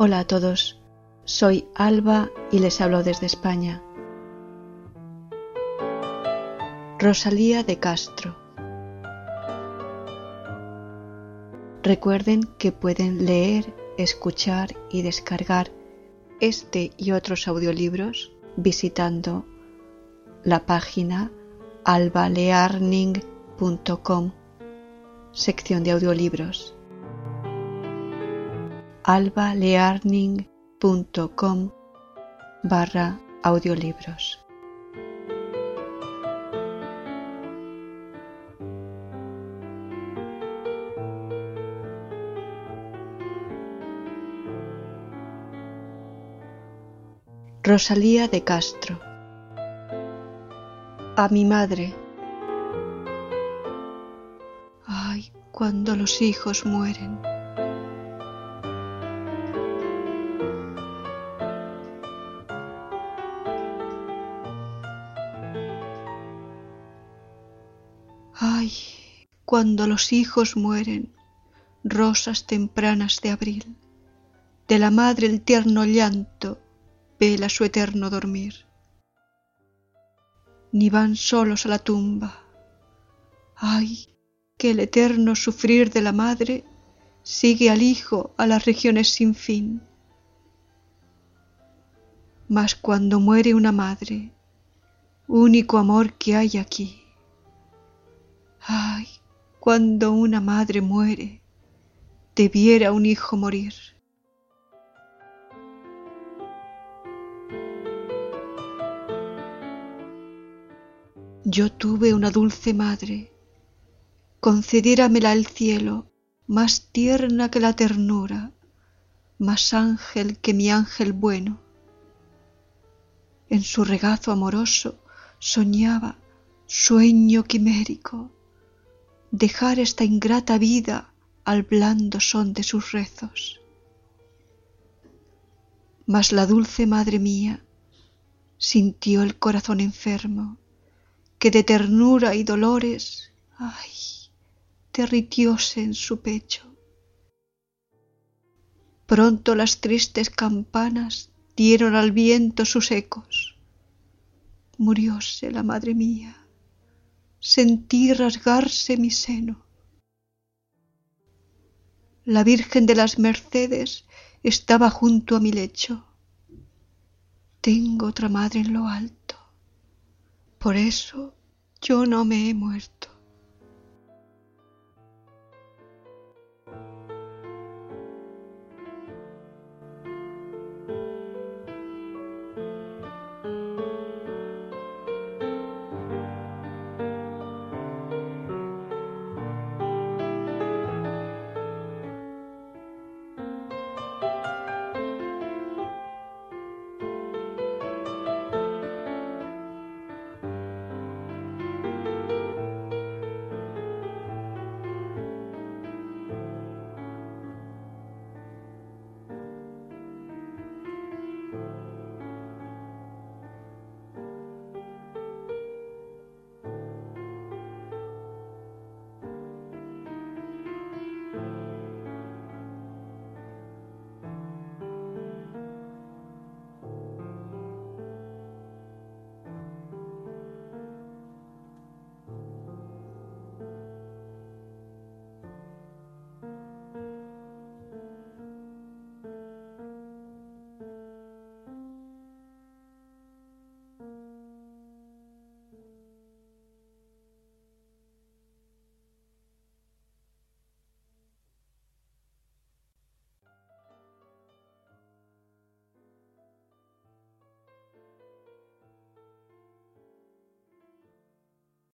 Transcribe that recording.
Hola a todos, soy Alba y les hablo desde España. Rosalía de Castro. Recuerden que pueden leer, escuchar y descargar este y otros audiolibros visitando la página albalearning.com, sección de audiolibros. albalearning.com/audiolibros. Rosalía de Castro. A mi madre. Ay, cuando los hijos mueren. Ay, cuando los hijos mueren, rosas tempranas de abril, de la madre el tierno llanto vela su eterno dormir. Ni van solos a la tumba. Ay, que el eterno sufrir de la madre sigue al hijo a las regiones sin fin. Mas cuando muere una madre, único amor que hay aquí. Ay, cuando una madre muere, debiera un hijo morir. Yo tuve una dulce madre, concediéramela el cielo, más tierna que la ternura, más ángel que mi ángel bueno. En su regazo amoroso soñaba, sueño quimérico, dejar esta ingrata vida al blando son de sus rezos. Mas la dulce madre mía sintió el corazón enfermo, que de ternura y dolores, ay, derritióse en su pecho. Pronto las tristes campanas dieron al viento sus ecos. Murióse la madre mía, sentí rasgarse mi seno. La Virgen de las Mercedes estaba junto a mi lecho. Tengo otra madre en lo alto, por eso yo no me he muerto.